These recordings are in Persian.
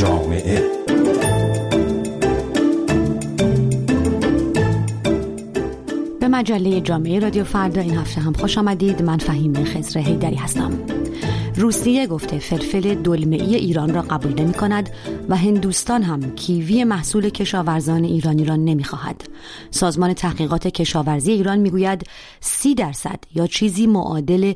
جامعه. به مجله جامعه رادیو فردا این هفته هم خوش آمدید. من فهیم خضر حیدری هستم. روسیه گفته فلفل دلمه‌ای ایران را قبول نمی کند و هندوستان هم کیوی محصول کشاورزان ایرانی را نمی خواهد. سازمان تحقیقات کشاورزی ایران می گوید 30% یا چیزی معادل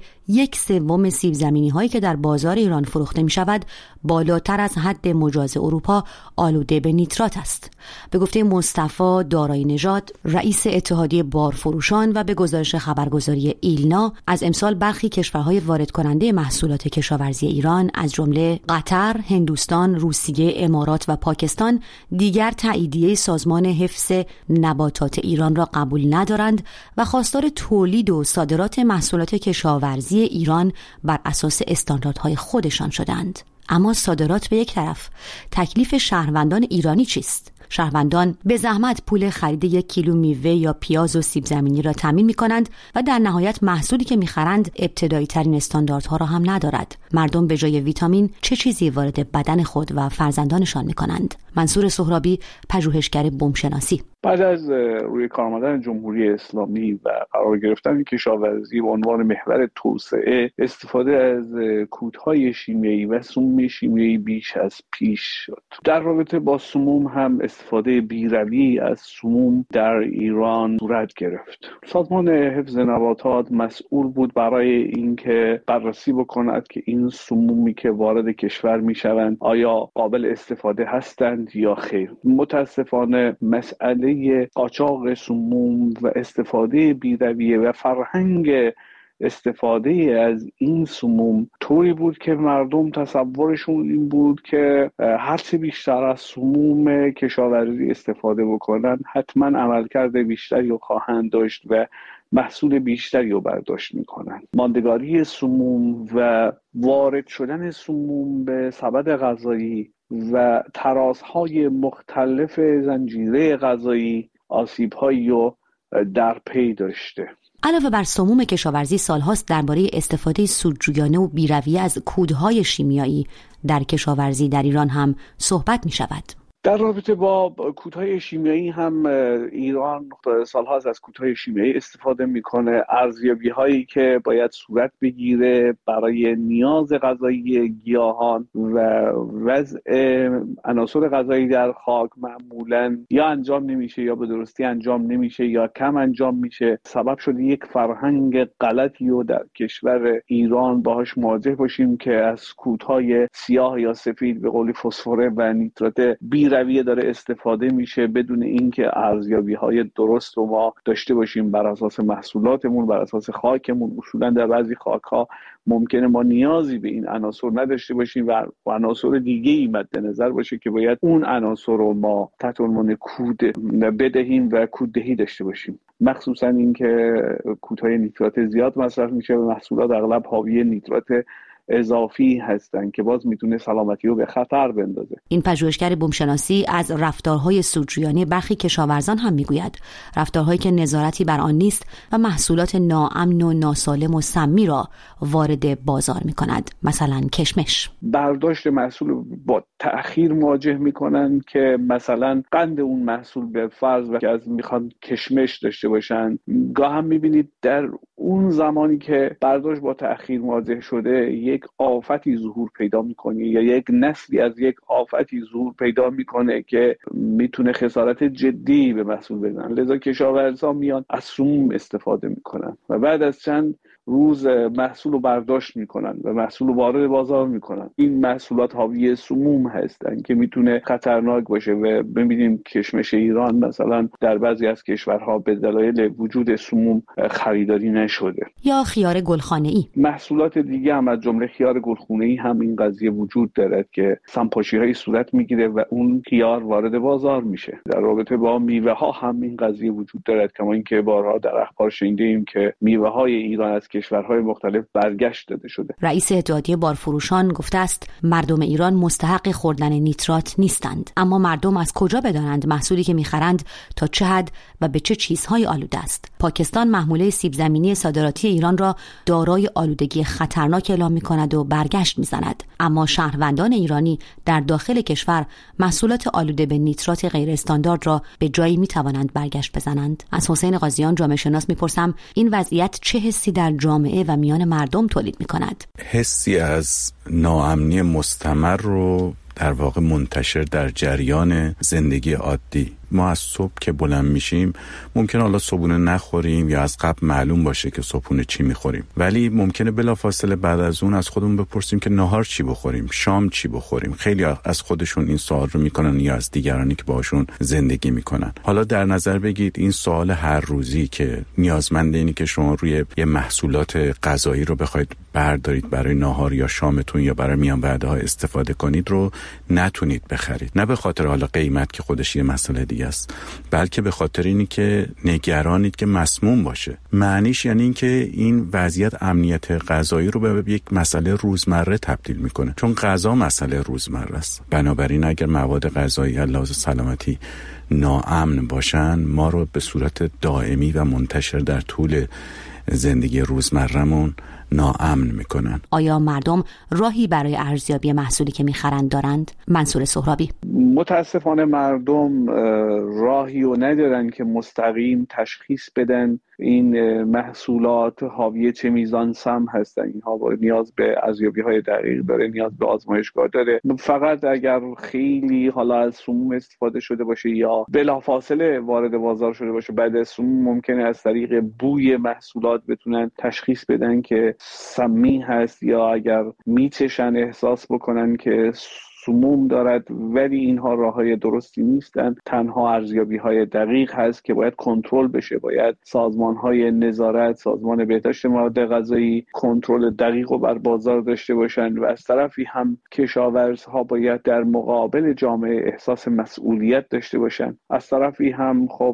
1/3 سیب زمینی هایی که در بازار ایران فروخته می شود بالاتر از حد مجاز اروپا آلوده به نیترات است. به گفته مصطفی دارایی نژاد رئیس اتحادیه بارفروشان و به گزارش خبرگزاری ایلنا از امسال برخی کشورهای وارد کننده محصولات کشاورزی ایران از جمله قطر، هندوستان، روسیه، امارات و پاکستان دیگر تاییدیه سازمان حفظ نباتات ایران را قبول ندارند و خواستار تولید و صادرات محصولات کشاورزی ایران بر اساس استانداردهای خودشان شدند. اما صادرات به یک طرف، تکلیف شهروندان ایرانی چیست؟ شهروندان به زحمت پول خرید 1 کیلو میوه یا پیاز و سیب زمینی را تامین می‌کنند و در نهایت محصولی که می‌خرند ابتدایی ترین استانداردها را هم ندارد. مردم به جای ویتامین چه چیزی وارد بدن خود و فرزندانشان می‌کنند؟ منصور سهرابی، پژوهشگر بومشناسی: بعد از روی کار آمدن جمهوری اسلامی و قرار گرفتن کشاورزی به عنوان محور توسعه، استفاده از کودهای شیمیایی و سموم شیمیایی بیش از پیش شد. در رابطه با سموم هم استفاده بیروی از سموم در ایران صورت گرفت. سازمان حفظ نباتات مسئول بود برای اینکه بررسی بکند که این سمومی که وارد کشور میشوند آیا قابل استفاده هستند یا خیر. متاسفانه مسئله قاچاق سموم و استفاده بی‌رویه و فرهنگ استفاده از این سموم طوری بود که مردم تصورشون این بود که هرچه بیشتر از سموم کشاورزی استفاده بکنن حتما عملکرد بیشتری رو خواهند داشت و محصول بیشتری رو برداشت میکنن. ماندگاری سموم و وارد شدن سموم به سبد غذایی و ترازهای مختلف زنجیره غذایی آسیب‌هایی رو در پی داشته. علاوه بر سموم کشاورزی، سالهاست درباره استفاده سودجویانه و بی‌رویه از کودهای شیمیایی در کشاورزی در ایران هم صحبت می شود. در رابطه با کودهای شیمیایی هم ایران سالهاست از کودهای شیمیایی استفاده میکنه. ارزیابی هایی که باید صورت بگیره برای نیاز غذایی گیاهان و وضع عناصر غذایی در خاک معمولا یا انجام نمیشه یا به درستی انجام نمیشه یا کم انجام میشه. سبب شده یک فرهنگ غلطی رو در کشور ایران باهاش مواجه باشیم که از کودهای سیاه یا سفید به قولی فسفر و نیترات بی‌رویه داره استفاده میشه بدون اینکه ارزیابی‌های درست رو ما داشته باشیم بر اساس محصولاتمون، بر اساس خاکمون. اصولا در بعضی خاک‌ها ممکنه ما نیازی به این عناصر نداشته باشیم و عناصر دیگه‌ای مد نظر باشه که باید اون عناصر رو ما تحت عنوان کود بدهیم و کوددهی داشته باشیم. مخصوصا اینکه کودهای نیترات زیاد مصرف میشه و محصولات اغلب حاوی نیترات اضافی هستن که باز میتونه سلامتی رو به خطر بندازه. این پژوهشگر بومشناسی از رفتارهای سودجویانه برخی کشاورزان هم میگوید، رفتارهایی که نظارتی بر آن نیست و محصولات ناامن و ناسالم و سمی را وارد بازار میکند. مثلا کشمش. برداشت محصول با تأخیر مواجه میکنن که مثلا قند اون محصول به فرض که از میخوان کشمش داشته باشن، گاه هم میبینید در اون زمانی که برداشت با تأخیر مواجه شده یک آفتی ظهور پیدا میکنه یا یک نسلی از یک آفتی ظهور پیدا میکنه که میتونه خسارت جدی به محصول بزنه. لذا کشاورزان میان از سموم استفاده میکنن و بعد از چند روز محصول رو برداشت میکنن و محصول رو وارد بازار میکنن. این محصولات حاوی سموم هستن که میتونه خطرناک باشه و ببینیم کشمش ایران مثلا در بعضی از کشورها به دلایل وجود سموم خریداری نشده. یا خیار گلخانه‌ای. محصولات دیگه هم از جمله خیار گلخانه‌ای هم این قضیه وجود دارد که سمپاشی‌های صورت میگیره و اون خیار وارد بازار میشه. در رابطه با میوه ها هم این قضیه وجود دارد، کما اینکه بارها در اخبار شنیدیم که میوه های ایران از کشورهای مختلف برگشت داده شده. رئیس اتحادیه بارفروشان گفته است مردم ایران مستحق خوردن نیترات نیستند، اما مردم از کجا بدانند محصولی که می‌خرند تا چه حد و به چه چیزهای آلوده است؟ پاکستان محموله سیب زمینی صادراتی ایران را دارای آلودگی خطرناک اعلام می‌کند و برگشت می‌زند، اما شهروندان ایرانی در داخل کشور محصولات آلوده به نیترات غیر استاندارد را به جایی می‌توانند برگشت بزنند. از حسین قاضیان جامعه شناس می‌پرسم این وضعیت چه حسی در جامعه و میان مردم تولید می‌کند؟ حسی از ناامنی مستمر رو در واقع منتشر در جریان زندگی عادی. ما از صبح که بلند میشیم ممکنه حالا صبحونه نخوریم یا از قبل معلوم باشه که صبحونه چی میخوریم، ولی ممکنه بلافاصله بعد از اون از خودمون بپرسیم که نهار چی بخوریم، شام چی بخوریم. خیلی از خودشون این سوال رو میکنن یا از دیگرانی که باشون زندگی میکنن. حالا در نظر بگید این سوال هر روزی که نیازمند اینی که شما روی یه محصولات غذایی رو بخواید بردارید برای نهار یا شامتون یا برای میان وعده‌ها استفاده کنید رو نتونید بخرید، نه به خاطر حالا قیمت که خودش یه مسئله دیگه است، بلکه به خاطر اینی که نگرانید که مسموم باشه. معنیش یعنی این که این وضعیت امنیت غذایی رو به یک مسئله روزمره تبدیل میکنه، چون غذا مسئله روزمره است. بنابراین اگر مواد غذایی لحاظ سلامتی ناامن باشن، ما رو به صورت دائمی و منتشر در طول زندگی روزمره‌مون ناامن میکنن. آیا مردم راهی برای ارزیابی محصولی که میخرند دارند؟ منصور سهرابی: متاسفانه مردم راهی رو ندارن که مستقیم تشخیص بدن این محصولات حاوی چه میزان سم هستن. اینها نیاز به ارزیابی‌های دقیق داره، نیاز به آزمایشگاه داره. فقط اگر خیلی حالا از سموم استفاده شده باشه یا بلافاصله وارد بازار شده باشه بعد از سموم، ممکنه از طریق بوی محصولات بتونن تشخیص بدن که سمی هست، یا اگر میچشن احساس بکنن که سموم دارد، ولی اینها راههای درستی نیستند. تنها ارزیابی‌های دقیق هست که باید کنترل بشه. باید سازمان‌های نظارت، سازمان بهداشت مواد غذایی کنترل دقیق و بر بازار داشته باشند و از طرفی هم کشاورزها باید در مقابل جامعه احساس مسئولیت داشته باشند. از طرفی هم خب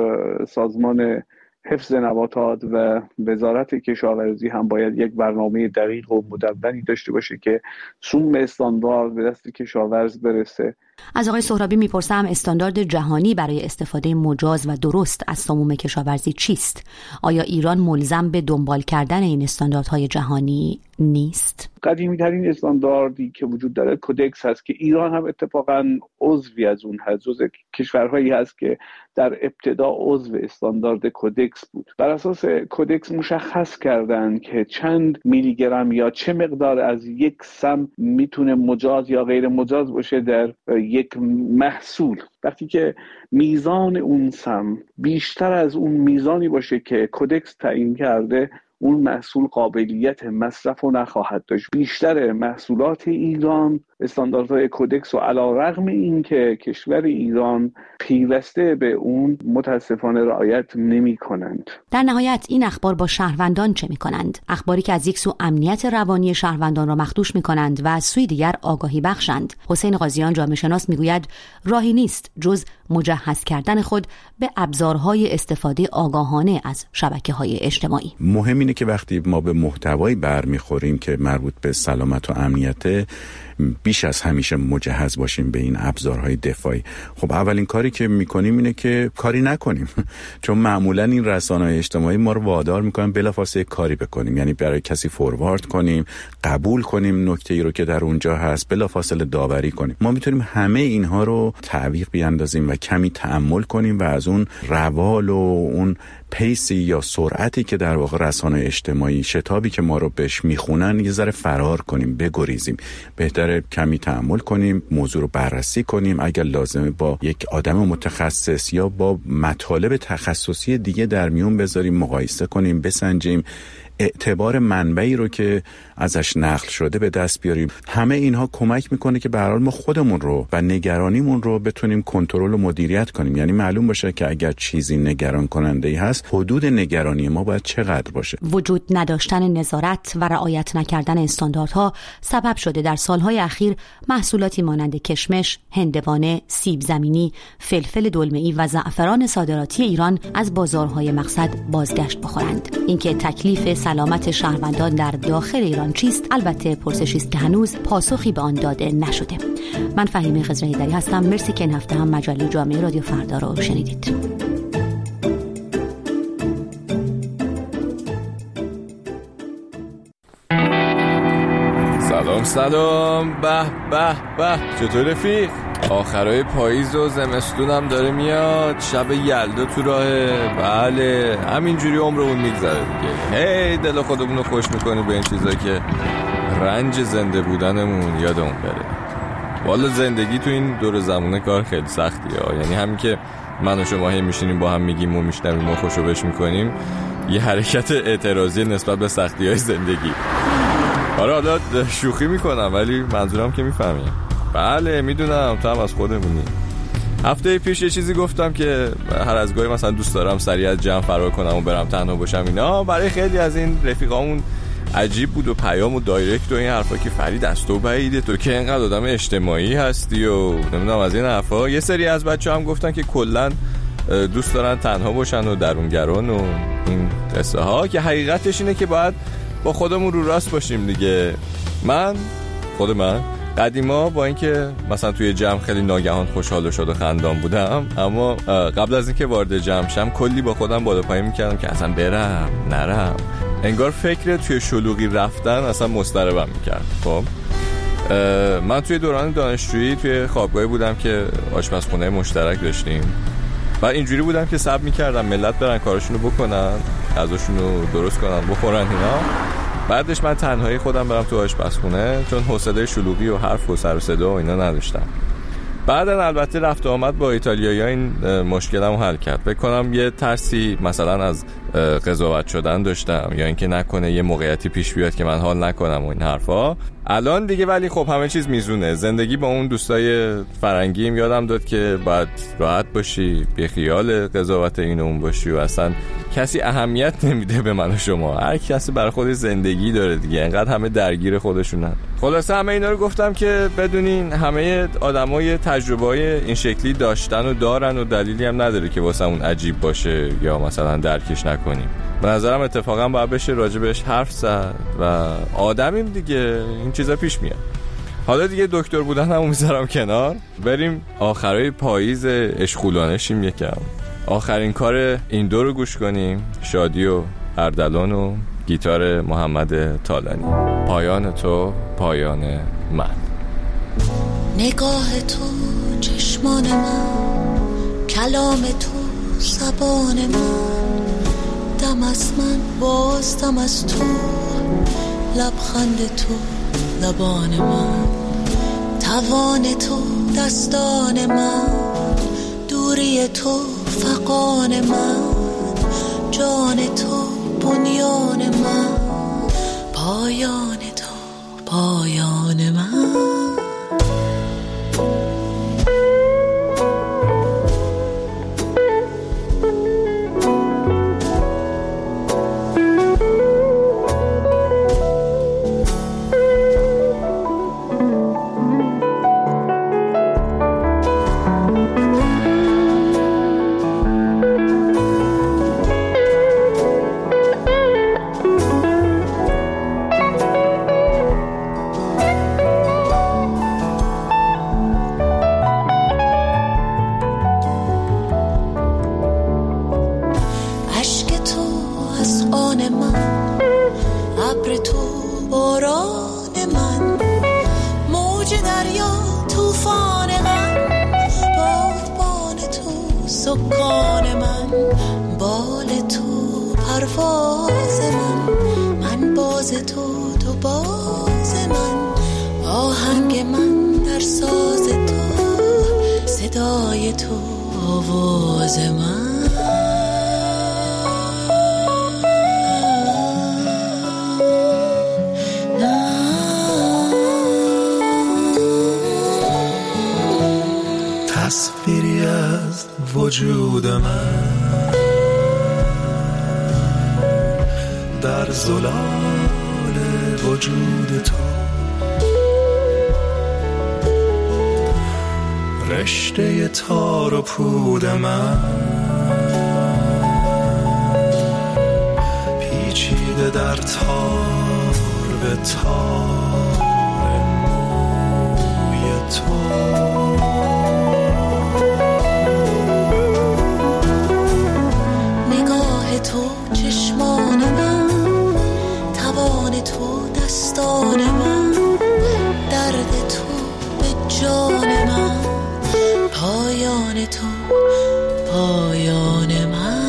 سازمان حفظ نباتات و وزارت کشاورزی هم باید یک برنامه دقیق و مدونی داشته باشه که سوم استاندارد به دست کشاورز برسه. از آقای سهرابی میپرسم استاندارد جهانی برای استفاده مجاز و درست از سموم کشاورزی چیست؟ آیا ایران ملزم به دنبال کردن این استانداردهای جهانی نیست؟ قدیمی ترین استانداردی که وجود داره کودکس هست که ایران هم اتفاقاً عضوی از اون هست، جزء کشورهایی هست که در ابتدا عضو استاندارد کودکس بود. بر اساس کودکس مشخص کردن که چند میلی گرم یا چه مقدار از یک سم میتونه مجاز یا غیر مجاز باشه در یک محصول. وقتی که میزان اون سم بیشتر از اون میزانی باشه که کودکس تعیین کرده، اون محصول قابلیت مصرف رو نخواهد داشت. بیشتر محصولات ایران استانداردهای کودکس و علی‌رغم این که کشور ایران پیوسته به اون متاسفانه رعایت نمی کنند. در نهایت این اخبار با شهروندان چه می کنند؟ اخباری که از یک سو امنیت روانی شهروندان را مخدوش می کنند و از سوی دیگر آگاهی بخشند. حسین قاضیان جامعه شناس می گوید راهی نیست جز مجهز کردن خود به ابزارهای استفاده آگاهانه از شبکه‌های اجتماعی. مهم اینه که وقتی ما به محتوایی برمیخوریم که مربوط به سلامت و امنیت، بیش از همیشه مجهز باشیم به این ابزارهای دفاعی. خب اولین کاری که میکنیم اینه که کاری نکنیم چون معمولا این رسانه‌های اجتماعی ما رو وادار میکنن بلافاصله کاری بکنیم، یعنی برای کسی فوروارد کنیم، قبول کنیم نکته‌ای رو که در اونجا هست، بلافاصله داوری کنیم. ما میتونیم همه اینها رو تعویق بیاندازیم و کمی تأمل کنیم و از اون روال و اون پیسی یا سرعتی که در واقع رسانه‌های اجتماعی شتابی که ما رو بهش میخونن یه ذره فرار کنیم، بگریزیم. بهتره کمی تأمل کنیم، موضوع رو بررسی کنیم، اگر لازمه با یک آدم متخصص یا با مطالب تخصصی دیگه در میون بذاریم، مقایسه کنیم، بسنجیم، اعتبار منبعی رو که ازش نقل شده به دست بیاریم. همه اینها کمک میکنه که به هر حال ما خودمون رو و نگرانیمون رو بتونیم کنترل و مدیریت کنیم. یعنی معلوم باشه که اگر چیزی نگران کننده‌ای هست، حدود نگرانی ما باید چقدر باشه. وجود نداشتن نظارت و رعایت نکردن استانداردها سبب شده در سالهای اخیر محصولاتی مانند کشمش، هندوانه، سیب زمینی، فلفل دلمه‌ای و زعفران صادراتی ایران از بازارهای مقصد بازگشت بخورند. اینکه تکلیف سلامت شهروندان در داخل ایران چیست؟ البته پرسشی است که هنوز پاسخی به آن داده نشده. من فهیمه خضر هیدری هستم. مرسی که این هفته هم مجله جامعه رادیو فردا رو شنیدید. سلام. به به به، چطور رفیق؟ آخرای پاییز و زمستونم داره میاد، شب یلدا تو راهه. بله همینجوری عمرمون میگذره دیگه. هی دل خودمون رو خوش میکنی به این چیزا که رنج زنده بودنمون یادمون بره. والا زندگی تو این دور زمونه کار خیلی سختیه. یعنی همین که من و شما هی میشینیم با هم میگیم و میشنویم و خوشو بش میکنیم، یه حرکت اعتراضی نسبت به سختی‌های زندگی. آره حالا شوخی میکنم ولی منظورم که میفهمی. بله میدونم تو هم از خودمونی. هفته پیش یه چیزی گفتم که هر از گاهی مثلا دوست دارم سریع از جمع فرار کنم و برم تنها باشم. اینا برای خیلی از این رفیقامون عجیب بود و پیام و دایرکت و این حرفا که فرید از تو بعیده، تو که اینقدر آدم اجتماعی هستی و نمیدونم از این حرفا. یه سری از بچه‌ها هم گفتن که کلا دوست دارن تنها باشن و درونگران و این قصه ها، که حقیقتش اینه که باید با خودمون رو راست باشیم دیگه. خود من قدیما با اینکه مثلا توی جمع خیلی ناگهان خوشحال و شاد و خندان بودم، اما قبل از اینکه وارد جمع شم کلی با خودم بالا پایین میکردم که اصلا برم نرم. انگار فکر توی شلوغی رفتن اصلا مضطربم میکرد. خب من توی دوران دانشجویی توی خوابگاهی بودم که آشپزخونه مشترک داشتیم و اینجوری بودم که صبر میکردم ملت برن کارشونو بکنن، غذاشونو درست کنن بخورن اینا، بعدش من تنهایی خودم برم تو آشپزخونه، چون حوصله شلوغی و حرف و سر و صدا و اینا نداشتم. بعدن البته رفت آمد با ایتالیایی‌ها این مشکلمو حل کرد. فکر کنم یه ترسی مثلا از قضاوت شدن داشتم، یا اینکه نکنه یه موقعیتی پیش بیاد که من حال نکنم و این حرفا. الان دیگه ولی خب همه چیز میزونه. زندگی با اون دوستای فرنگیم یادم داد که باید راحت باشی، بی خیال قضاوت این و اون باشی و اصلا کسی اهمیت نمیده به من و شما. هر کسی برای خودش زندگی داره دیگه، انقدر همه درگیر خودشونن. خلاصه همه اینا رو گفتم که بدونین همه آدمای تجربه‌های این شکلی داشتن و دارن و دلیلی هم نداره که واسمون عجیب باشه یا مثلا درکش نکنیم. به نظرم اتفاقا باید بشه راجبش حرف زد و آدمیم دیگه، این چیزا پیش میاد. حالا دیگه دکتر بودن همون میذارم کنار، بریم آخرای پاییز اشغولانه شیم یکم. آخرین کار این دو رو گوش کنیم، شادی و اردلان و گیتار محمد طالانی. پایان تو پایان من. نگاه تو چشمان من، کلام تو زبان من، دم از من باز دم از تو، لبخند تو لبان من، توان تو دستان من، دوری تو فغان من، جان تو بنیان من، پایان تو پایان من. سکان من، بال تو پرواز من باز تو تو باز من، آهنگ من در ساز تو، صدای تو آواز من. تصویری از وجود من در زلال وجود تو، رشته تار و پود من، پیچیده دیده در تار به تار موی تو. نگاه تو چشمان من، توان تو دستان من، درد تو به جان من، پایان تو پایان من.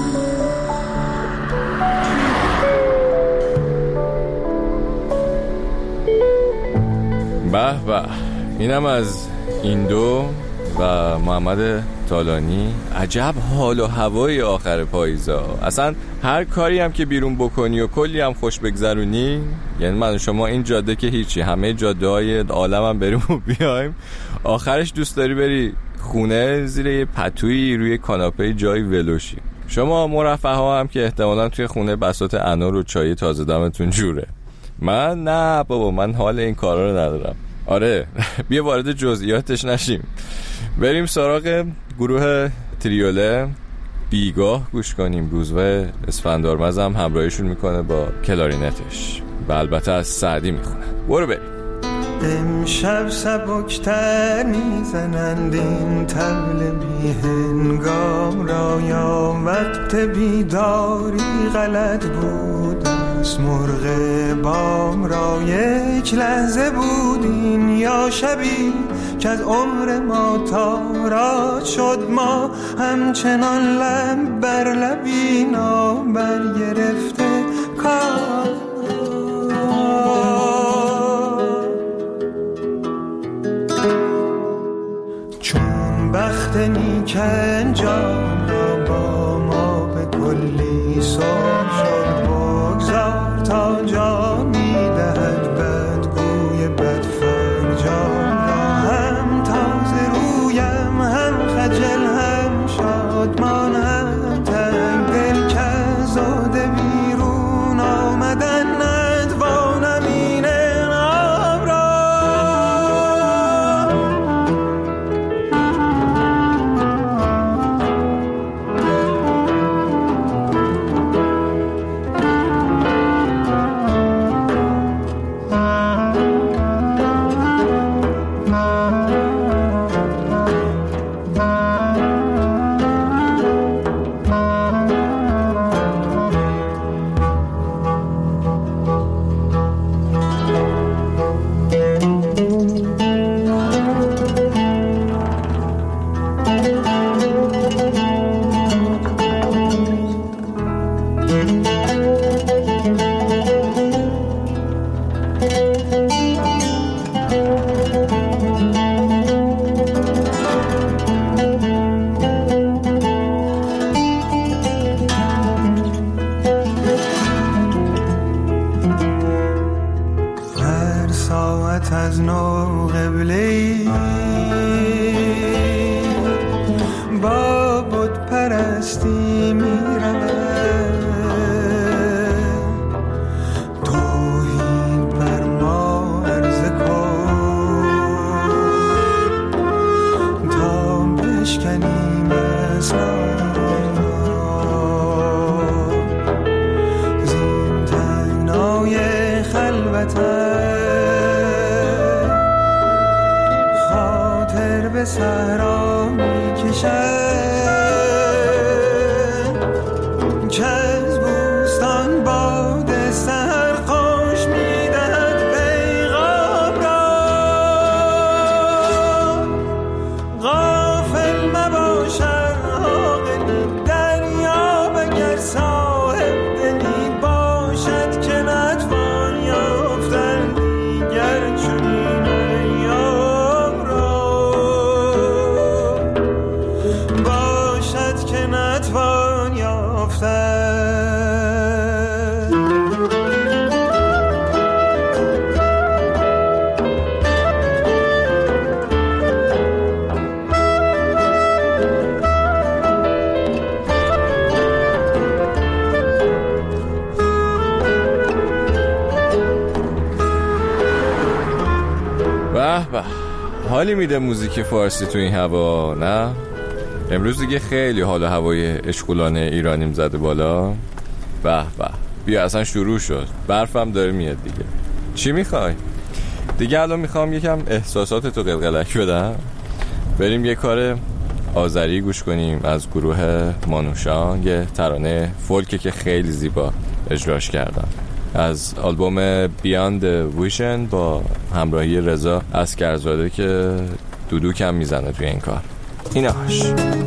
به به، اینم از این دو و محمد طالانی. عجب حال و هوای آخر پاییزا. اصلا هر کاری هم که بیرون بکنی و کلی هم خوش بگذرونی، یعنی من شما این جاده که هیچی، همه جاده های عالم هم بریم و بیایم، آخرش دوست داری بری خونه زیر یه پتویی روی کاناپه جای ولوشی. شما مرفه ها هم که احتمالا توی خونه بساط انار و چای تازه دمتون جوره. من نه بابا، من حال این کارا رو ندارم. آره بیا وارد جزئیاتش نشیم، بریم سراغ گروه تریوله. بیگاه گوش کنیم. روزبه اسفندارمز هم همراهیشون میکنه با کلارینتش و البته از سعدی میخونه. برو بریم. امشب سبکتر میزنند این طبل بی هنگام را، یا وقت بیداری غلط بود از مرغ بام را. یک لحظه بودین یا شبی که از عمر ما تارات شد، ما همچنان لب بر لبی نابر گرفته کار. چون بخت نیک انجام را با ما به کلی سر شد، بگذار تا جا میدهد بدگوی بدفرجام را. هم تازه رویم هم خجل هم شادمان هم تنگ دل که زاده بیرون آمدن ندوانم این انعام را. از نو قبله‌ای با بت پرستی می‌رود، توحید بر ما عرضه کن تا بشکنیم اسرار زین تنگنای خلوت. به صحرا میکشد که از بوستان باد سحر خوش میدهد پیغام را. غافل مباشد عاقلی دریاب، اگر صاحب دلی باشد که نتوان یافتن دیگر چنین ایام را. باشد که نتوان یافتن. به به، حالی میده موزیک فارسی تو این هوا، نه؟ امروز دیگه خیلی حال و هوای اشغولانه ایرانیم زده بالا. به به، بیا اصلا شروع شد، برفم داره میاد دیگه. چی میخوای؟ دیگه الان میخوام یکم احساساتتو قلقلک بدم. بریم یه کار آذری گوش کنیم از گروه مانوشان، یه ترانه فولکی که خیلی زیبا اجراش کردن از آلبوم بیاند ویژن با همراهی رضا اسکرزاده که دودوک هم میزنه توی این کار. ایناش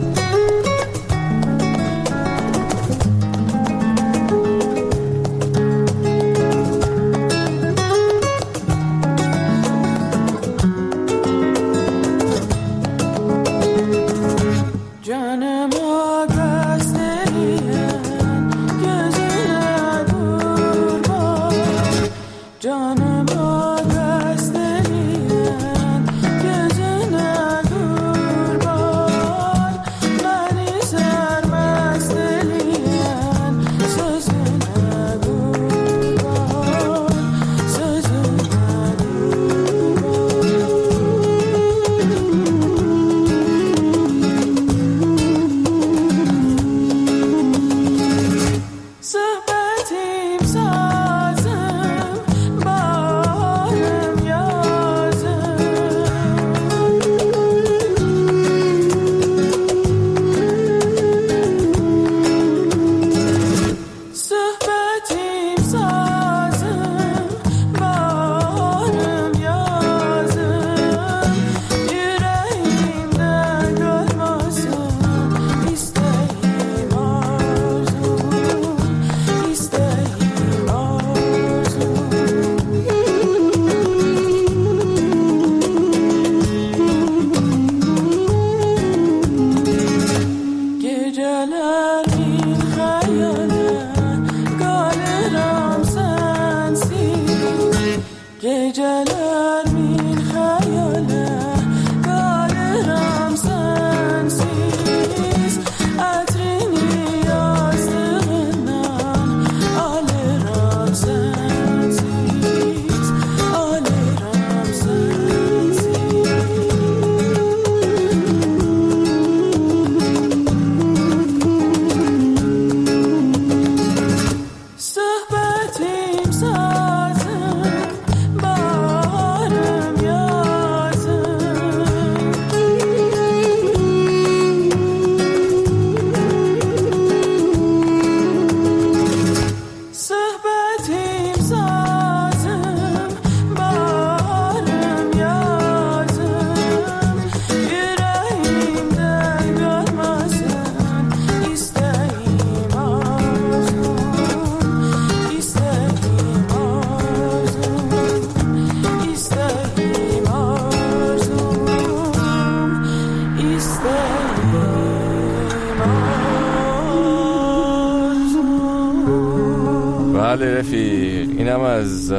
بله رفیق، اینم از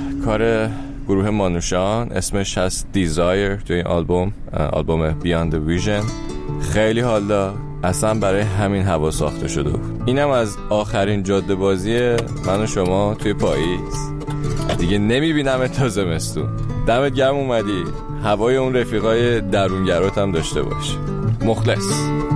کار گروه مانوشان، اسمش هست دیزایر توی این آلبوم بیاند ویژن. خیلی حال داد، اصلا برای همین هوا ساخته شده. اینم از آخرین جاده بازی من و شما توی پاییز. دیگه نمیبینم تا زمستون. دمت گرم اومدی، هوای اون رفیقای درونگرات هم داشته باش. مخلص.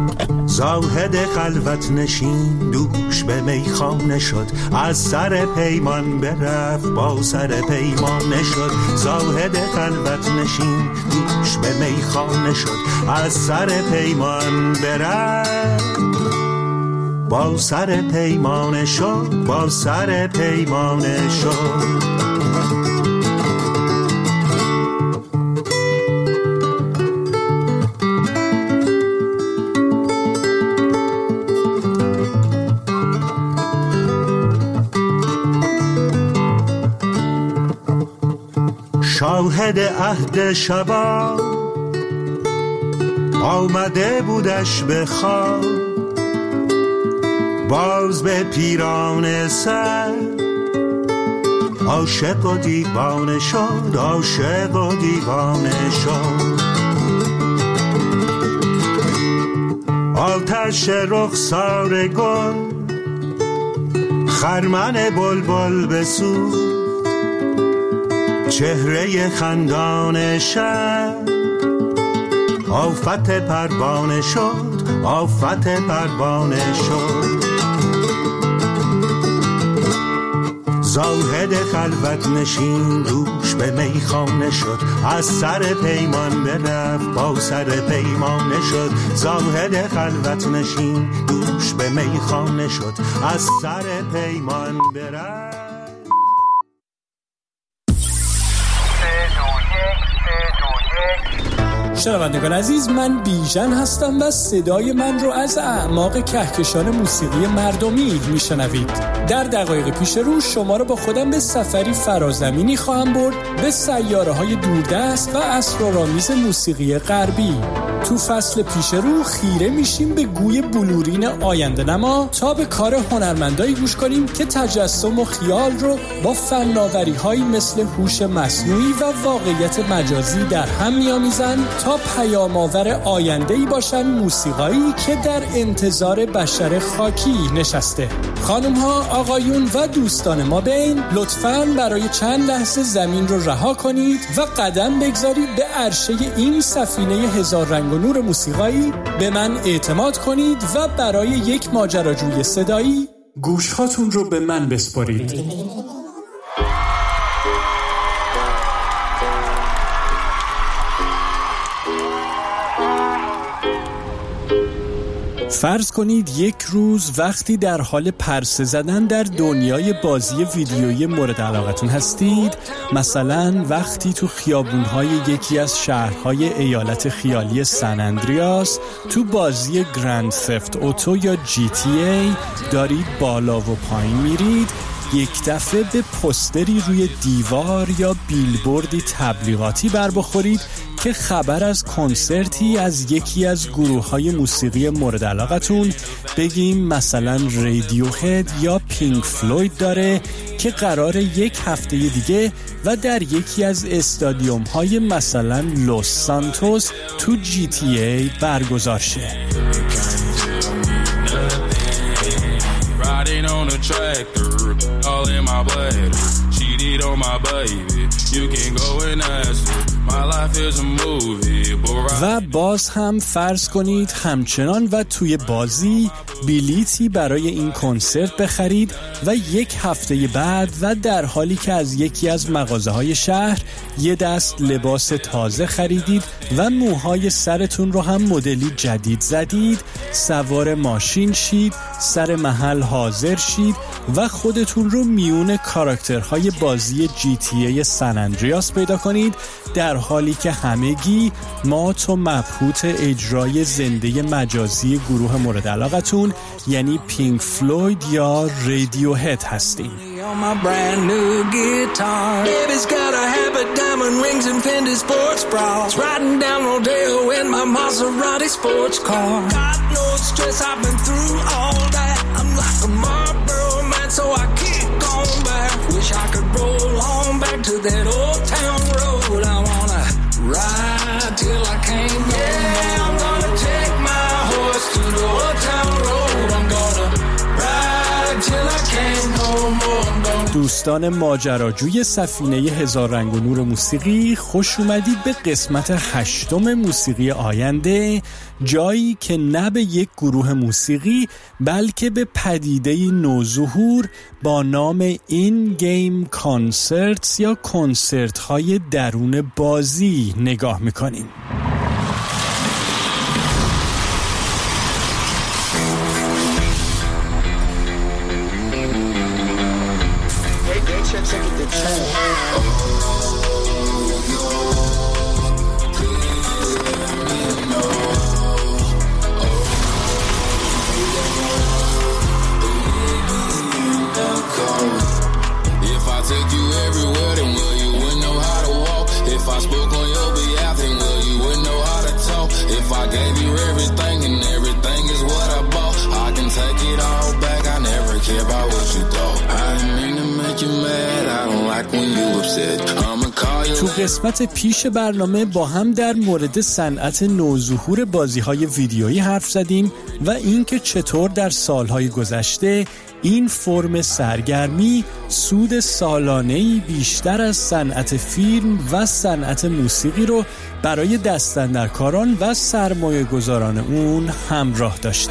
زاهد خلوت نشین دوش به میخانه شد، از سر پیمان برفت با سر پیمانه شد. زاهد خلوت نشین دوش به میخانه شد، از سر پیمان برفت با سر پیمانه شد، با سر پیمانه شد. شاهد عهد شبا آمده بودش به خواب، باز به پیران سر عاشق و دیوانه شد، عاشق و دیوانه شد. آتش رخسار گل خرمن بلبل بسوخت، چهره خندان شب آفت پروانه شد، آفت پروانه شد. زاهد خلوت نشین دوش به میخانه شد، از سر پیمان برفت با سر پیمانه شد. زاهد خلوت نشین دوش به میخانه شد، از سر پیمان برفت. شنوندگان عزیز، من بیژن هستم و صدای من رو از اعماق کهکشان موسیقی مردمی میشنوید. در دقایق پیش رو شما رو با خودم به سفری فرازمینی خواهم برد به سیاره‌های دوردست و اسرارآمیز موسیقی غربی. تو فصل پیش رو خیره میشیم به گوی بلورین آینده نما تا به کار هنرمندایی گوش کنیم که تجسم و خیال رو با فناوری‌هایی مثل هوش مصنوعی و واقعیت مجازی در هم می‌آمیزند تا پیام‌آور آینده‌ای باشن موسیقایی که در انتظار بشر خاکی نشسته. خانم‌ها، آقایون و دوستان ما بین، لطفاً برای چند لحظه زمین رو رها کنید و قدم بگذارید به عرشه این سفینه هزار رنگ و نور موسیقایی. به من اعتماد کنید و برای یک ماجراجوی صدایی گوش‌هاتون رو به من بسپارید. فرض کنید یک روز وقتی در حال پرسه زدن در دنیای بازی ویدیویی مورد علاقتون هستید، مثلا وقتی تو خیابون‌های یکی از شهرهای ایالت خیالی سن اندریاس تو بازی گرند ثفت اوتو یا GTA دارید بالا و پایین میرید، یک دفعه به پوستری روی دیوار یا بیلبوردی تبلیغاتی بر بخورید که خبر از کنسرتی از یکی از گروه‌های موسیقی مورد علاقتون، بگیم مثلا رادیوهد یا پینک فلوید داره که قراره یک هفته دیگه و در یکی از استادیوم‌های مثلا لوس سانتوس تو GTA برگزار شه. On a tractor, all in my blood. Cheated on my baby. You can go and ask her. My life is a movie. و باز هم فرض کنید همچنان و توی بازی بلیتی برای این کنسرت بخرید و یک هفته بعد و در حالی که از یکی از مغازه‌های شهر یه دست لباس تازه خریدید و موهای سرتون رو هم مدلی جدید زدید، سوار ماشین شید، سر محل حاضر شید و خودتون رو میون کاراکترهای بازی GTA سن اندریاس پیدا کنید، در حالی که همگی مات و مبهوت اجرای زنده مجازی گروه مورد علاقتون یعنی پینک فلوید یا رادیوهد هستین. So I keep going back. Wish I could roll on back to that old town road. I wanna ride till I can't no more. I'm gonna take my horse to the old town road. I'm gonna ride till I can't no more. دوستان ماجراجوی سفینه هزار رنگ و نور موسیقی، خوش اومدید به قسمت 8 موسیقی آینده، جایی که نه به یک گروه موسیقی بلکه به پدیده نوظهور با نام این گیم کانسرتس یا کنسرت های درون بازی نگاه میکنیم. تو قسمت پیش برنامه با هم در مورد صنعت نوظهور بازی‌های ویدیویی حرف زدیم و اینکه چطور در سالهای گذشته این فرم سرگرمی سود سالانه‌ای بیشتر از صنعت فیلم و صنعت موسیقی رو برای دست‌اندرکاران و سرمایه‌گذاران اون همراه داشته.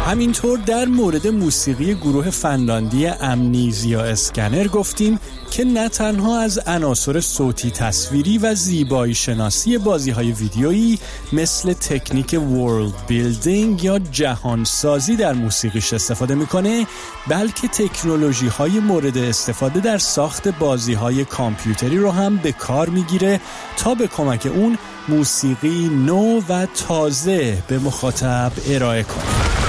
همینطور در مورد موسیقی گروه فنلاندی امنیزیا اسکنر گفتیم که نه تنها از عناصر صوتی تصویری و زیبایی شناسی بازی‌های ویدیویی مثل تکنیک ورلد بیلدینگ یا جهانسازی در موسیقیش استفاده میکنه، بلکه تکنولوژی‌های مورد استفاده در ساخت بازی‌های کامپیوتری رو هم به کار میگیره تا به کمک اون موسیقی نو و تازه به مخاطب ارائه کنه.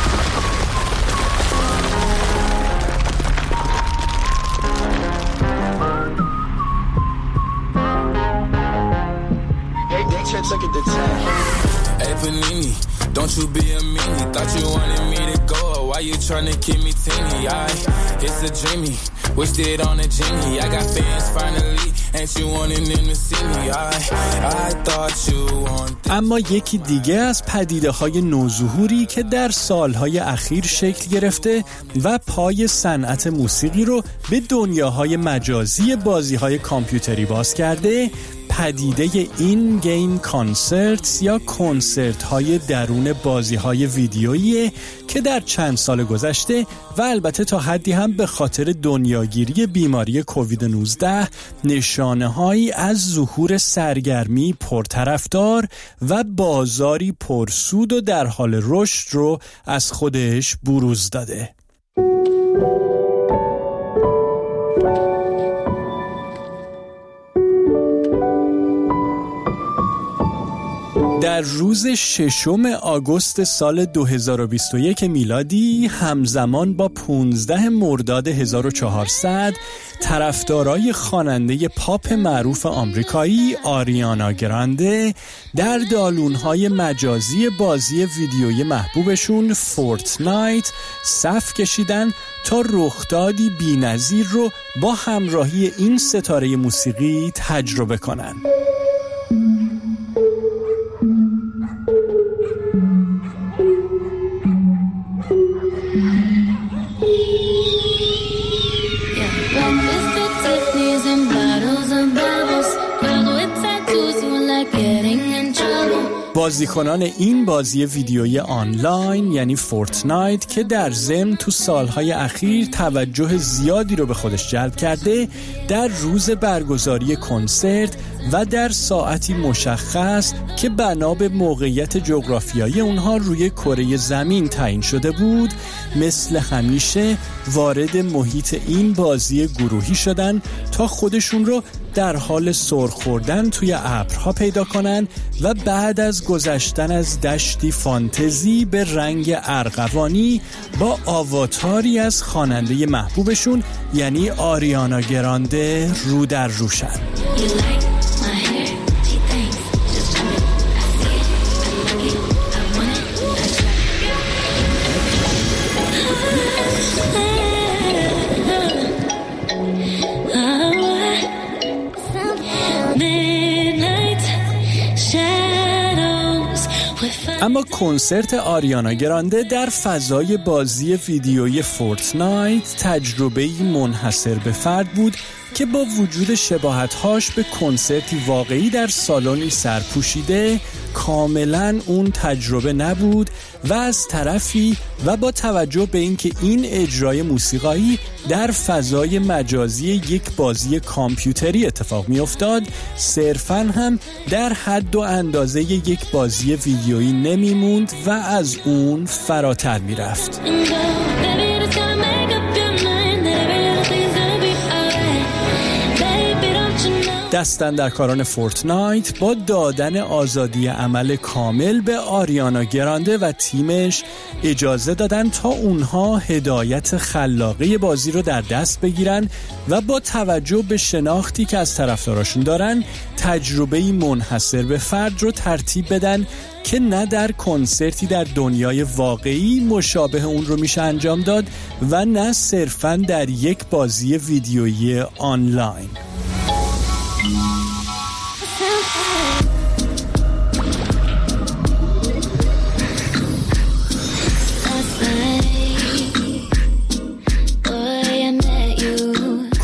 Don't you be a meanie, thought you wanted me to go, why you tryna keep me teeny, it's a dreamy, wished it on a genie, I got fans finally, ain't you wanting them to see me, I thought you wanted. اما یکی دیگه از پدیده‌های نوظهوری که در سالهای اخیر شکل گرفته و پای صنعت موسیقی رو به دنیاهای مجازی بازی‌های کامپیوتری باز کرده، پدیده این گیم کانسرت یا کنسرت های درون بازی های ویدیویی که در چند سال گذشته و البته تا حدی هم به خاطر دنیاگیری بیماری کووید 19 نشانه هایی از ظهور سرگرمی پرطرفدار و بازاری پرسود و در حال رشد رو از خودش بروز داده. در روز 6 آگوست سال 2021 میلادی همزمان با 15 مرداد 1400 طرفدارای خواننده پاپ معروف آمریکایی آریانا گرانده در دالون‌های مجازی بازی ویدیویی محبوبشون فورتنایت صف کشیدن تا رخدادی بی‌نظیر رو با همراهی این ستاره موسیقی تجربه کنن. بازیکنان این بازی ویدیویی آنلاین یعنی فورتنایت که در ضمن تو سالهای اخیر توجه زیادی رو به خودش جلب کرده، در روز برگزاری کنسرت و در ساعتی مشخص که بنا به موقعیت جغرافیایی اونها روی کره زمین تعیین شده بود، مثل همیشه وارد محیط این بازی گروهی شدن تا خودشون رو در حال سرخ خوردن توی ابرها پیدا کنن و بعد از گذشتن از دشتی فانتزی به رنگ ارغوانی با آواتاری از خواننده محبوبشون یعنی آریانا گرانده رو در رو شن. اما کنسرت آریانا گرانده در فضای بازی ویدیویی فورتنایت تجربه‌ای منحصر به فرد بود که با وجود شباهت‌هاش به کنسرتی واقعی در سالنی سرپوشیده کاملاً اون تجربه نبود و از طرفی و با توجه به اینکه این اجرای موسیقایی در فضای مجازی یک بازی کامپیوتری اتفاق می‌افتاد، صرفاً هم در حد و اندازه یک بازی ویدیویی نمی‌موند و از اون فراتر می‌رفت. دستاندرکاران فورتنایت با دادن آزادی عمل کامل به آریانا گرانده و تیمش اجازه دادن تا اونها هدایت خلاقه بازی رو در دست بگیرن و با توجه به شناختی که از طرفداراشون دارن تجربه‌ای منحصر به فرد رو ترتیب بدن که نه در کنسرتی در دنیای واقعی مشابه اون رو میشه انجام داد و نه صرفاً در یک بازی ویدیویی آنلاین.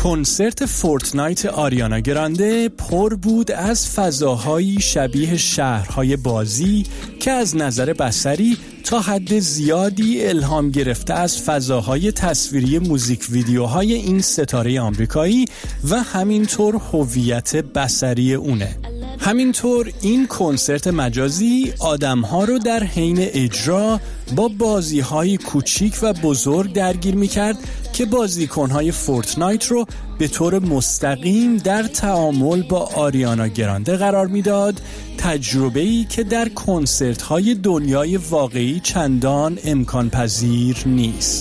کنسرت فورتنایت آریانا گرانده پر بود از فضاهایی شبیه شهرهای بازی که از نظر بصری تا حد زیادی الهام گرفته از فضاهای تصویری موزیک ویدیوهای این ستاره آمریکایی و همینطور هویت بصری اونه. همینطور این کنسرت مجازی آدمها رو در حین اجرا با بازی‌های کوچیک و بزرگ درگیر می‌کرد که بازیکن‌های فورتنایت رو به طور مستقیم در تعامل با آریانا گرانده قرار میداد، تجربه‌ای که در کنسرت‌های دنیای واقعی چندان امکان پذیر نیست.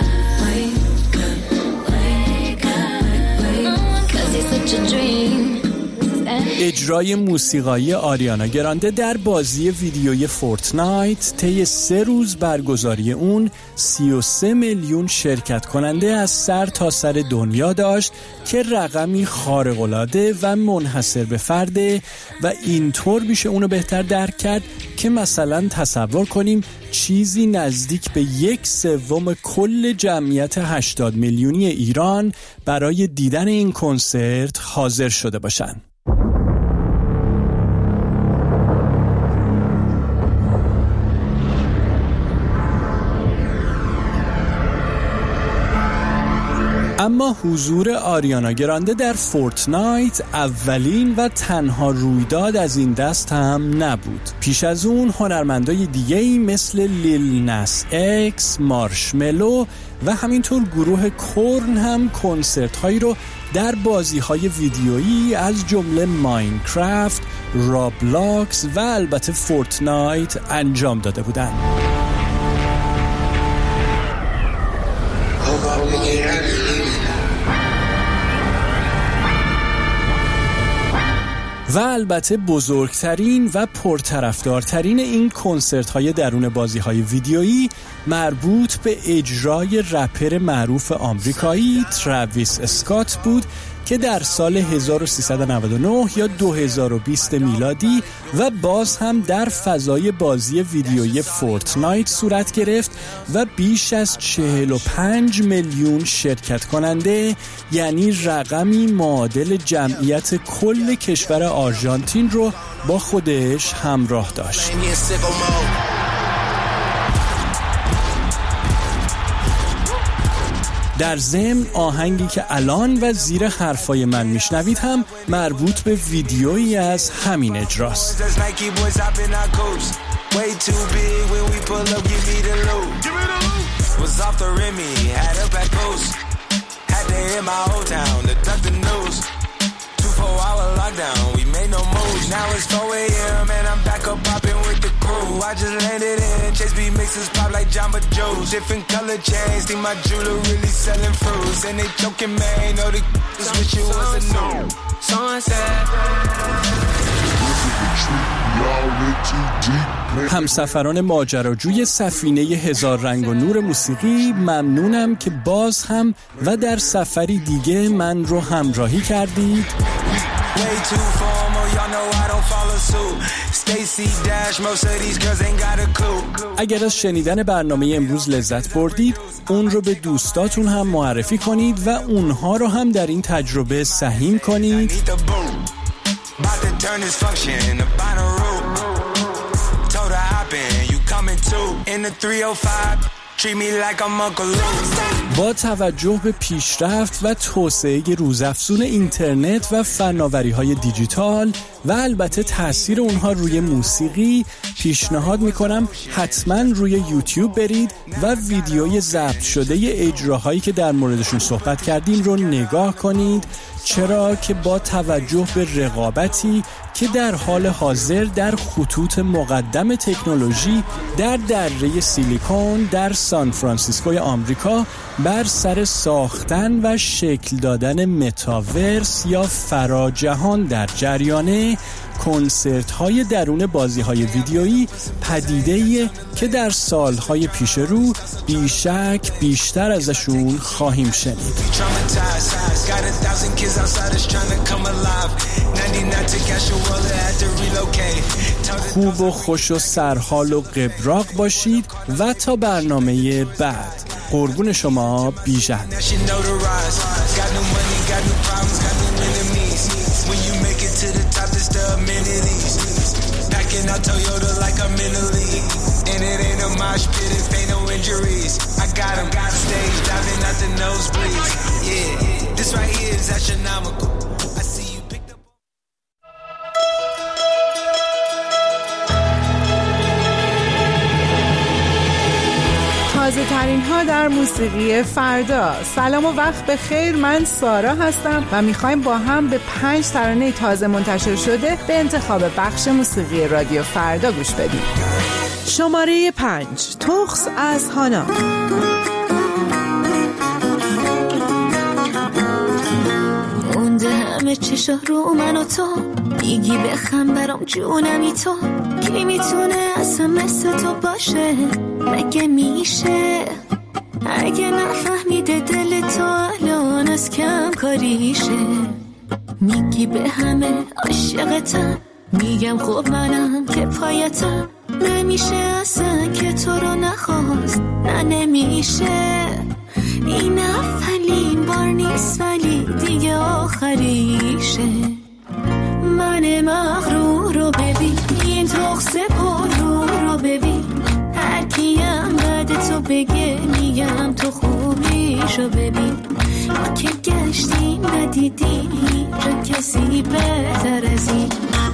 اجرای موسیقایی آریانا گرانده در بازی ویدیویی فورتنایت طی 3 روز برگزاری اون 33 میلیون شرکت کننده از سر تا سر دنیا داشت که رقمی خارق‌العاده و منحصر به فرده و اینطور میشه اونو بهتر درک کرد که مثلا تصور کنیم چیزی نزدیک به 1/3 کل جمعیت 80 میلیونی ایران برای دیدن این کنسرت حاضر شده باشن. اما حضور آریانا گرانده در فورتنایت اولین و تنها رویداد از این دست هم نبود. پیش از اون هنرمندای دیگه‌ای مثل لیل ناس اکس، مارشملو و همینطور گروه کورن هم کنسرت‌هایی رو در بازی‌های ویدیویی از جمله ماینکرافت، رابلاکس و البته فورتنایت انجام داده بودند. و البته بزرگترین و پرطرفدارترین این کنسرت‌های درون بازی‌های ویدیویی مربوط به اجرای رپر معروف آمریکایی تراویس اسکات بود که در سال 1399 یا 2020 میلادی و باز هم در فضای بازی ویدیویی فورتنایت صورت گرفت و بیش از 45 میلیون شرکت کننده، یعنی رقمی معادل جمعیت کل کشور آرژانتین رو با خودش همراه داشت. در ضمن آهنگی که الان و زیر حرفای من میشنوید هم مربوط به ویدیویی از همین اجراست. Now it's 4 a.m. and I'm back up popping with the crew. I just landed in Chase B mixes pop like Jamba Joe's. Different color chains, think my jeweler really selling fruits. And they joking, man, know the this with you was a new. Sunset. همسفران ماجراجوی سفینه هزار رنگ و نور موسیقی، ممنونم که باز هم و در سفری دیگه من رو همراهی کردید. اگر از شنیدن برنامه امروز لذت بردید، اون رو به دوستاتون هم معرفی کنید و اونها رو هم در این تجربه سهیم کنید. با توجه به پیشرفت و توسعه روزافزون اینترنت و فناوری‌های دیجیتال و البته تأثیر اونها روی موسیقی، پیشنهاد میکنم حتما روی یوتیوب برید و ویدیوی ضبط شده اجراهایی که در موردشون صحبت کردیم رو نگاه کنید، چرا که با توجه به رقابتی که در حال حاضر در خطوط مقدم تکنولوژی در دره سیلیکون در سان فرانسیسکوی آمریکا بر سر ساختن و شکل دادن متاورس یا فراجهان در جریانه، کنسرت‌های درون بازی‌های ویدیویی پدیده‌ایه که در سال‌های پیش رو بیشک بیشتر ازشون خواهیم شنید. خوب و خوش و سرحال و قبراق باشید و تا برنامه بعد. قربون شما بیژن. Out Toyota like I'm in the league, and it ain't a mosh pit if ain't no injuries. I got him, stage diving out the nosebleeds. Yeah, this right here is astronomical. I see you picked up. تازه ترین ها در موسیقی فردا. سلام و وقت بخیر، من سارا هستم و میخوایم با هم به 5 ترانه تازه منتشر شده به انتخاب بخش موسیقی رادیو فردا گوش بدیم. شماره 5 توخس از هانا. مونده همه چشا رو من و تو، میگی بخم برام جونمی تو، کی میتونه اصلا مثل تو باشه؟ مگه میشه؟ اگه نفهمیده دل تو الان از کم کاریشه. میگی به همه عاشقتم، میگم خب منم که پایتم، نمیشه اصلا که تو رو نخواست، نه نمیشه. این اولین بار نیست ولی دیگه آخریشه. من مغرور رو ببین، این تخس پر رو ببین، هر کیم بعد تو بگه میگم تو خوبیشو ببین. ما که گشتیم ندیدیم اینجا کسی بهتر از این.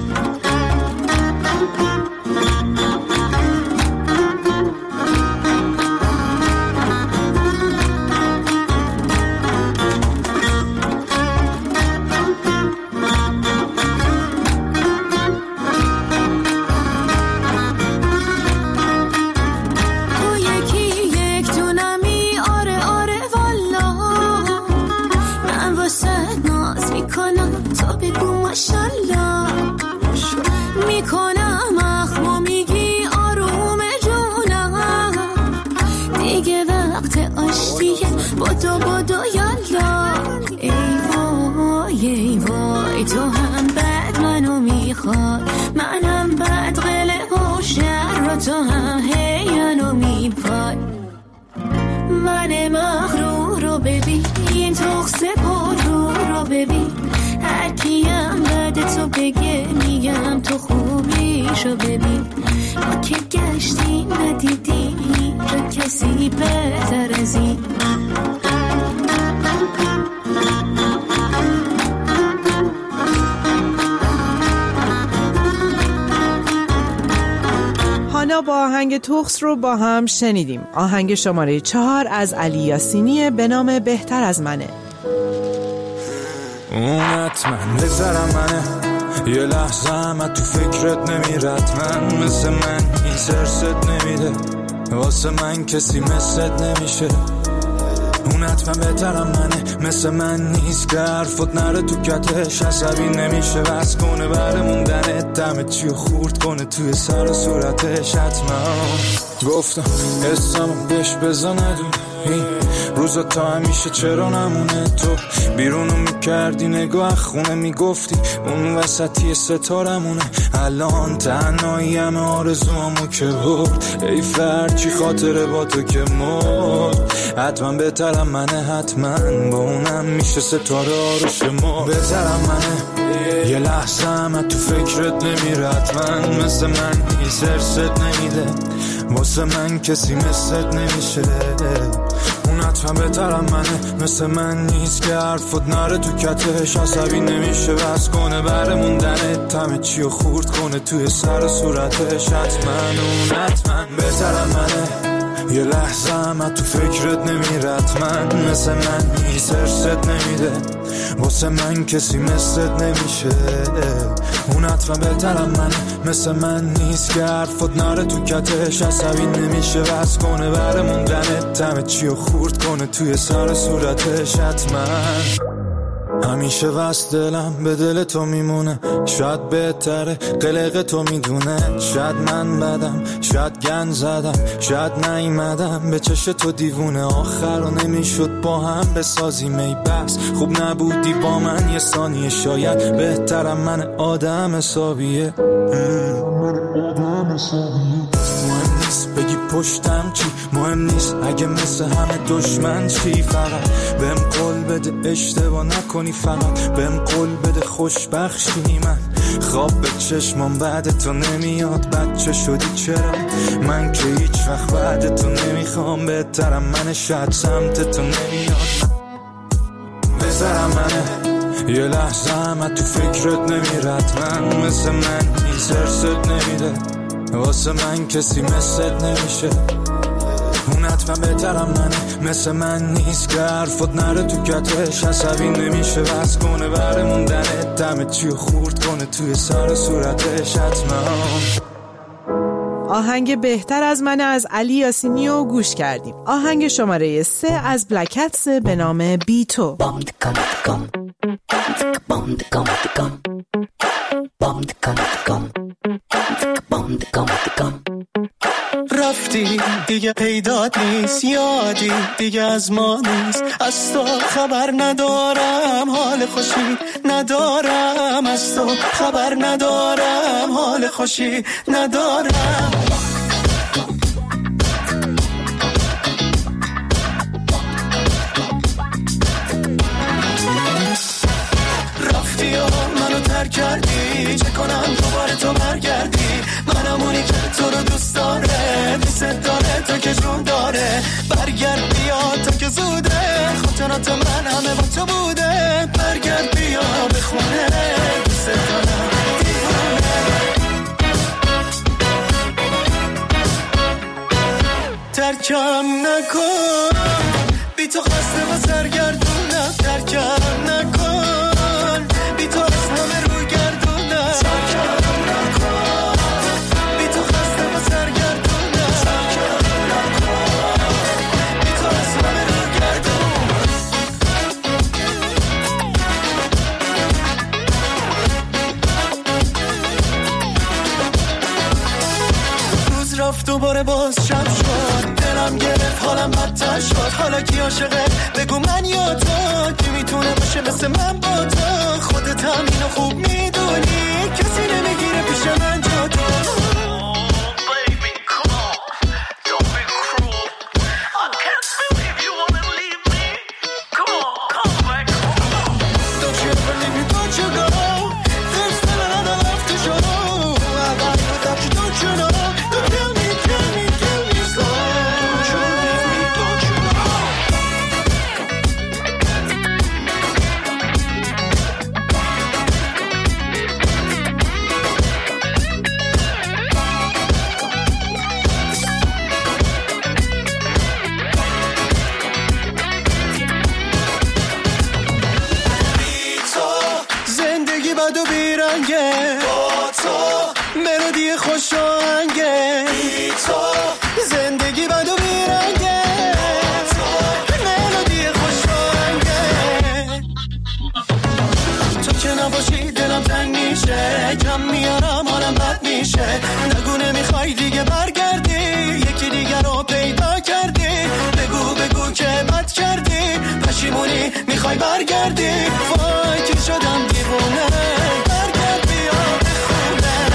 تو هم بعد منو میخواد، منم بعد قله و شر و تو هم هیانو میپاد. من مغرور رو ببین، این تخس پر رو ببین، هر کیم بعد تو بگه میگم تو خوبیشو ببین. ما که گشتیم ندیدیم اینجا کسی بهتر از این. هانا با آهنگ توخس رو با هم شنیدیم. آهنگ شماره 4 از علی یاسینی به نام بهتر از منه. اون حتما بهترم منه، یه لحظه هم تو فکرت نمیرد، من مثل من این سرست نمیده، واسه من کسی مثلت نمیشه. اون حتما بهترم منه، مثل من نیست که حرفت نره تو کتش، عصبی نمیشه بس کنه بره موندنت، دمه چیو خورد کنه توی سر و صورتش. حتما گفتم اسمو بهش بزن ندون، این روزا تا همیشه چرا نمونه. تو بیرونو میکردی نگاه خونه، میگفتی اون وسطی ستارمونه، الان تنهایی همه آرزوامو که برد، ای فرچی خاطره با تو که مرد. حتما بهترم منه، حتما با اونم میشه ستاره آرش ما. بهترم منه، یه لحظه هم تو فکرت نمیره، حتما مثل من نیست ارست نمیده، واسه من کسی مثلت نمیشه. اون حتما بهترم منه، مثل من نیست که حرفت نره تو کتش، عصبی نمیشه بس کنه بره موندنت، همه چیو خورد کنه توی سر و صورتش. حتما اون حتما بهترم منه، یه لحظه هم تو فکرت نمیره، حتما مثل من نیست ارست نمیده، واسه من کسی مثلت نمیشه. اون حتما بهترم منه، مثل من نیست که حرفت نره تو کتش، عصبی نمیشه بس کنه بره موندنت، همه چیو خورد کنه توی سر صورتش. حتما همیشه وست دلم به دل تو میمونه، شاید بهتره قلق تو میدونه، شاید من بدم شاید گن زدم شاید نیومدم به چش تو دیوونه، آخر رو نمیشد با هم بسازیم ای بس خوب نبودی با من یه ثانیه، شاید بهترم من آدم حسابیه. هست بگی پشتم چی مهم نیست، اگه مثل همه دشمن چی، فقط بهم قول بده اشتباه نکنی، فقط بهم قول بده خوشبخشی. من خواب به چشمام بعد تو نمیاد، بچه شدی چرا من که هیچ وقت بعد تو نمیخوام، بهترم منه شاید سمت تو نمیاد، بذارم منه یه لحظه همه تو فکرت نمیرد، من مثل من نیست ارست نمیده، واسه من کسی مثلت نمیشه، اون حتما بهترم منه مثل من نیست که حرفت نره تو کتش، عصبی نمیشه بس کنه بره موندنه، دمت چیو خورد کنه توی سر صورتش حتما. آهنگ بهتر از من از علی یاسینی رو گوش کردیم. آهنگ شماره 3 از بلک کتس به نام بی تو. رفتی دیگه پیدات نیست، یادی دیگه از ما نیست، از تو خبر ندارم، حال خوشی ندارم، از تو خبر ندارم، حال خوشی ندارم. رفتی و منو ترک کردی، چه کنم دوباره تو برگردی، منم اونی که تو رو دوست داره، دوست داره تا که جون داره، برگرد بیا تا که زوده، خاطرات من همه با تو بوده، برگرد بیا به خونه، دوست دارم دیوونه. ترکم نکن بی تو خسته و سرگردونم، ترکم نکن بی تو از همه روی گردونم، ترکم نکن بی تو خسته و سرگردونم، ترکم نکن بی تو از همه روی گردونم. روز رفت دوباره باز شب شد، دلم گرفت حالم بدتر شد، حالا کی عاشقه بگو من یا تو، کی میتونه باشه مثل من با تو، خودت هم اینو خوب میدونی، کسی نمیگیره پیش من جا تو. زندگی بد و بیرنگه، ملودی خوشانگه، تو که نباشی دلم تنگ میشه، کم میارم حالم بد میشه، نگو نمیخوای دیگه برگردی، یکی دیگه رو پیدا کردی، بگو که بد کردی، پشیمونی میخوای برگردی، وای که شدم دیوونه، برگرد بیا بخونه.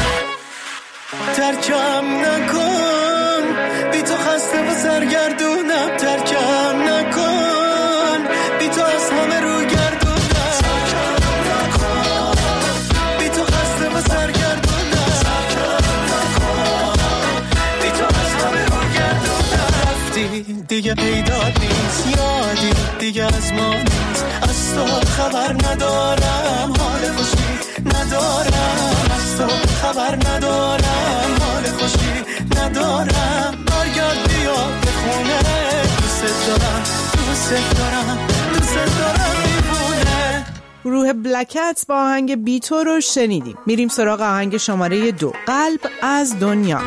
ترکم نکن بی تو خسته و سرگردونم، ترکم نکن بی تو از همه رو گردونم، ترکم نکن بی تو خسته و سرگردونم، ترکم نکن بی تو از همه رو گردونم. رفتی دیگه پیدات نیست، یادی دیگه از ما نیست، از تو خبر ندارم، حال خوشی ندارم، از تو خبر ندارم، حال خوشی ندارم، برگرد بیا به خونه، دوست دارم دوست دارم دوست دارم دیوونه. گروه بلک کتس با آهنگ بی تو رو شنیدیم. میریم سراغ آهنگ شماره 2 قلب از دنیا.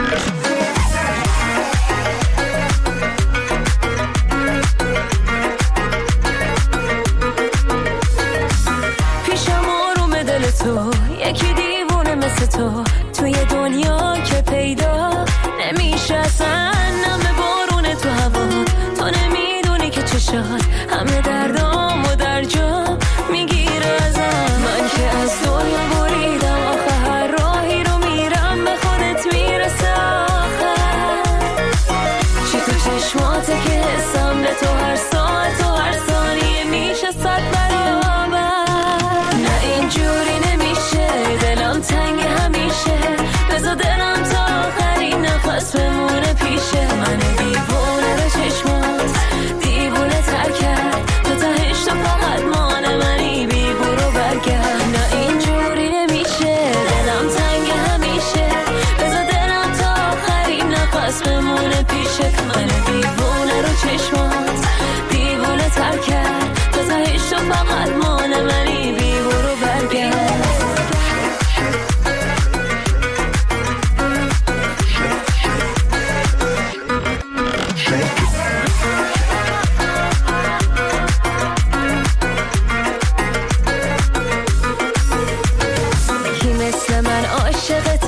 پیشم آروم دل تو، یکی دیوونه مثل تو، توی دنیا که پیدا نمیشه اصلا، نم بارونه تو هوا، تو نمیدونی که چشات همه دردام و در جا میگیره ازم، من که از دنیا بریدم، آخه هر راهی رو میرم به خودت میرسه آخر.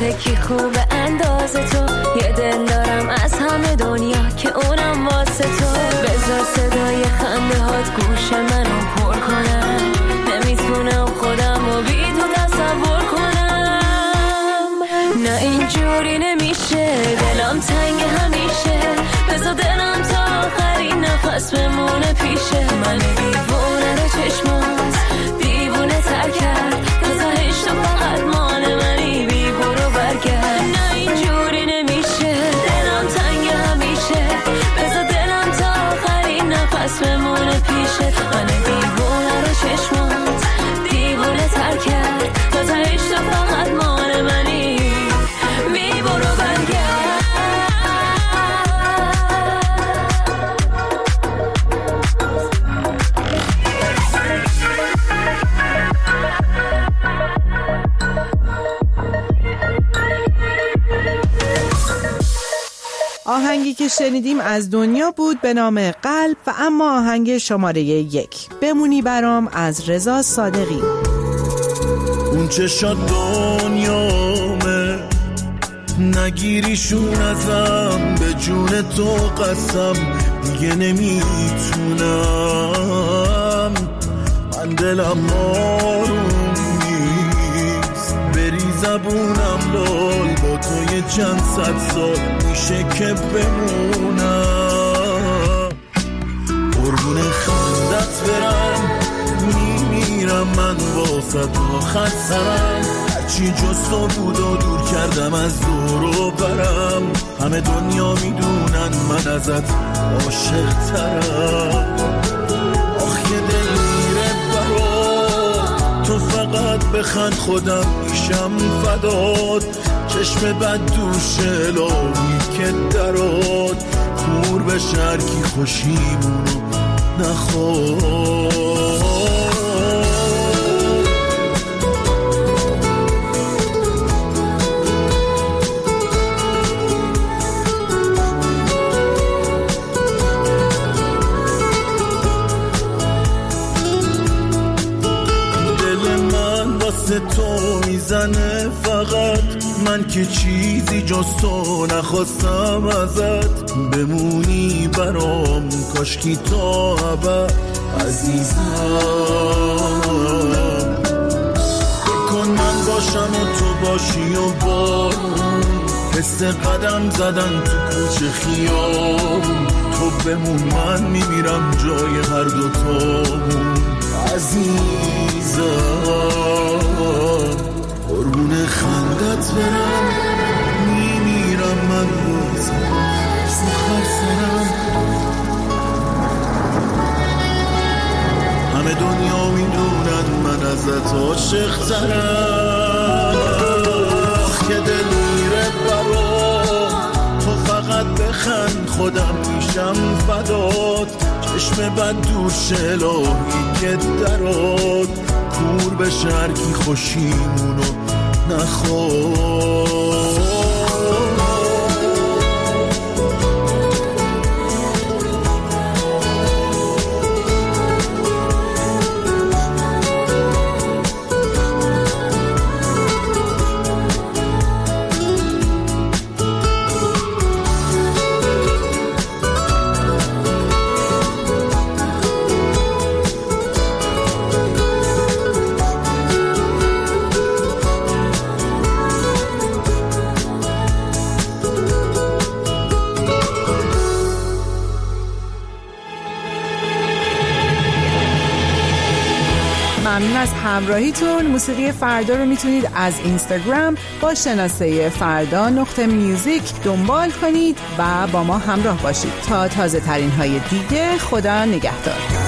یکی خوب انداز تو، یه دل دارم از همه دنیا که اونم واسه تو. بذار صدای خنده هات گوش منو پر کنم، نمیتونم خودم رو بی تو تصور کنم. نه اینجوری نمیشه، دلم تنگ همیشه. بذار دلم تا آخرین نفس بمونه پیشه. من دیوونه رو چشمات دیوونه تر کرد، گذاهش تو فقط مال منی، بی برو برگرد. نه اینجوری نمیشه، دلم تنگ همیشه. بذار دلم تا آخرین نفس بمونه پیشه. من دیوونه رو چشمات دیوونه تر کرد، گذاهش تو فقط مال منی، بی برو برگرد. آهنگی که شنیدیم از دنیا بود به نام قلب. و اما آهنگ شماره 1 بمونی برام از رضا صادقی. اون چشات دنیامه، نگیریشون ازم، به جون تو قسم دیگه نمیتونم. من دلم آروم نیست، بری زبونم لال، با تو یه چند صد سال میشه که بمونم. قربون خندت برم، میمیرم من واسه تو خستم. هرچی جز تو بود و دور کردم از دور و برم. همه دنیا میدونن من ازت عاشق ترم. آخ یه دل میره برات، تو فقط بخند خودم میشم فدات. چشم بد دوش الهی که درات، کور به شرکی خوشیمونو نخواد. تو میزنه فقط، من که چیزی جز تو نخواستم ازت. بمونی برام کاشکی تا ابد عزیزم. بکن من باشم و تو باشی و بارون، حس قدم زدن تو کوچه خیابون. تو بمون من میمیرم جای هر دوتامون عزیزم. قربون خندت برم، میمیرم من بازم سخر سرم. همه دنیا میدونن من ازت عاشق ترم. که دل میره برام، تو فقط بخند خودم میشم فدات. چشم بد دوش الهی که درات، کور به شرکی خوشیمونو نخواد. ممنون از همراهیتون. موسیقی فردا رو میتونید از اینستاگرام با شناسه فردا.music دنبال کنید و با ما همراه باشید تا تازه ترین های دیگه. خدا نگهدار.